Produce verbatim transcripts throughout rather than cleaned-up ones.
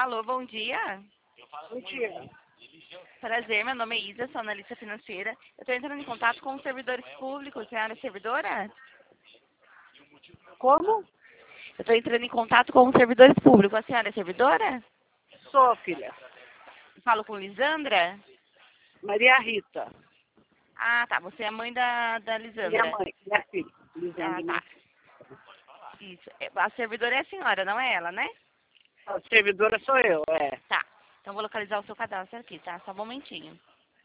Alô, bom dia. Bom dia. Prazer, meu nome é Isa, sou analista financeira. Eu estou entrando em contato com os servidores públicos. A senhora é servidora? Como? Eu estou entrando em contato com os servidores públicos. A senhora é servidora? Sou, filha. Falo com Lisandra? Maria Rita. Ah, tá. Você é a mãe da, da Lisandra. Minha mãe, minha filha. Ah, Lisandra, tá. Isso. A servidora é a senhora, não é ela, né? A servidora sou eu, é. Tá. Então vou localizar o seu cadastro aqui, tá? Só um momentinho.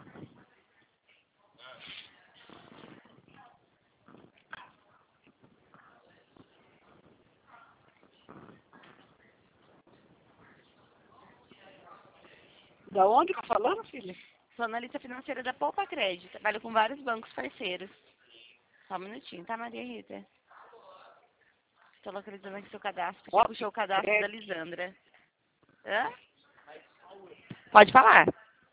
Da onde que tá falando, filha? Sou analista financeira da Poupa Crédito. Trabalho com vários bancos parceiros. Só um minutinho, tá, Maria Rita? Estou localizando aqui seu cadastro. Você Ó, puxou o cadastro é. da Lisandra. Hã? Pode falar.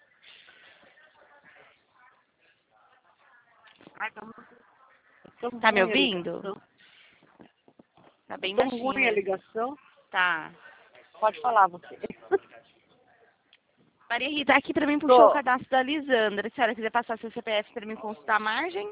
Ai, tá muito- tão Tá me ruim a ouvindo? ligação. Tá bem Tão baixinho ruim a mesmo. ligação. Tá. Pode falar, você. Maria Rita, aqui pra mim puxou Tô. o cadastro da Lisandra. Se a senhora quiser passar seu C P F pra mim consultar a margem.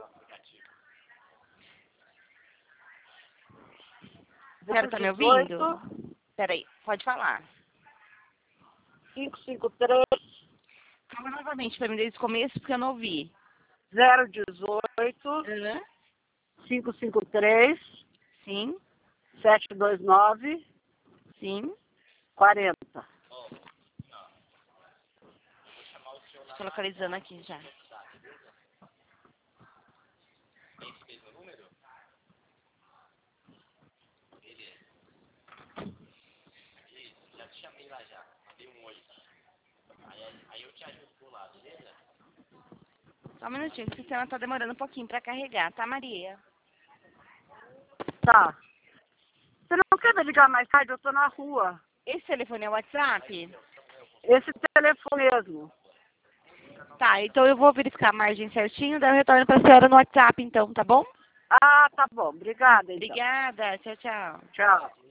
A senhora tá me ouvindo? Peraí, pode falar. cinco cinco três, Fala novamente pra mim desde o começo porque eu não ouvi. zero dezoito, Hã? cinco cinco três, Sim, sete dois nove, sim. quarenta. Estou localizando aqui já. Só um minutinho, o sistema tá demorando um pouquinho pra carregar, tá, Maria? Tá. Você não quer me ligar mais tarde? Eu tô na rua. Esse telefone é o WhatsApp? Esse telefone mesmo. Tá, então eu vou verificar a margem certinho, daí eu retorno pra senhora no WhatsApp, então, tá bom? Ah, tá bom. Obrigada, então. Obrigada, tchau, tchau. Tchau.